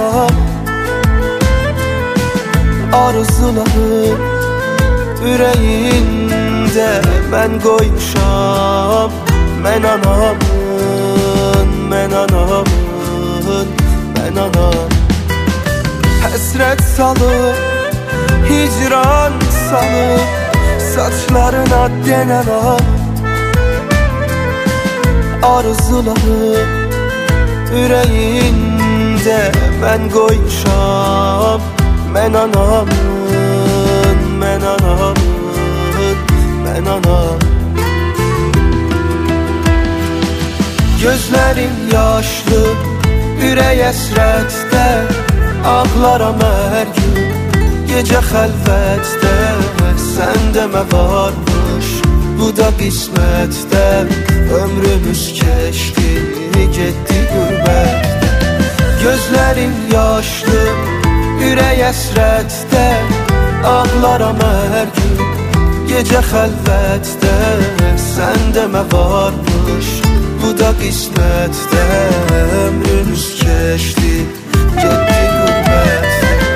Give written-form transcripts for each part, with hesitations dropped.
anam. Arzularım ürəyində mən qoymuşam. Mən anamın, mən anamın, mən anam. Həsrət salıb, hicran salıb saçlarına denən an. Arzularım ürəyində mən qoymuşam. Mən anamın, mən anamın, mən anam. Gözlərim yaşlı, ürək əsrətdə, ağlaram hər gün, gecə xəlvətdə. Sən demə varmış, bu da qismətdə. Ömrümüz keçdi, getdi qürbətdə. Gözlərim yaşlı, ürək əsrətdə, ağlaram hər gün, gecə xəlvətdə. Sən demə varmış, bu da qismətdə. Ömrümüz keçdi, getdi qürbətdə.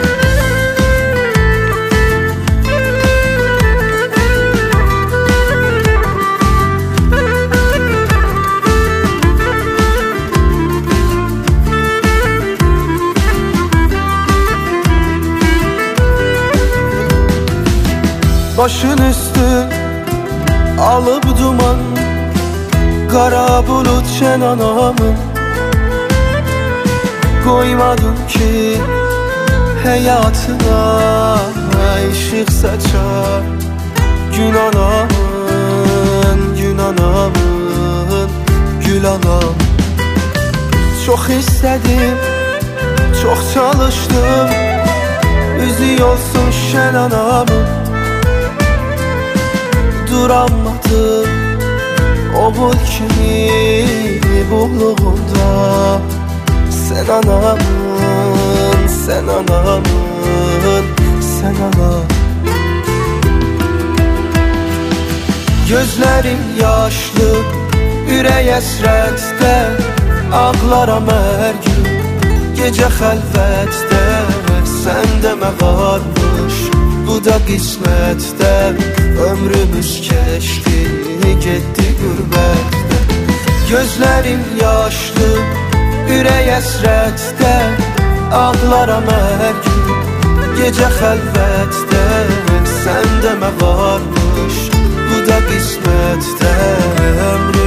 Başın üstü alıp duman, qara bulut şən anamın. Qoymadım ki həyatına işıq saçar. Gün anamın, gün anamın, gül anam. Çox istədim, çox çalışdım, üzü olsun şən anamın. Duramadım o bul kimi bulluğunda. Sen anamın, sen anamın, sen anam. Gözlerim yaşlı, ürək əsrətdə, ağlaram hər gün, gecə xəlvətdə. Sən demə varmış, bu da qismətdə. Ömrümüz keçdi, getdi qürbətdə. Gözlərim yaşlı, ürək əsrətdə, ağlaram hər gün, gecə xəlvətdə. Sən demə varmış, bu da qismətdə.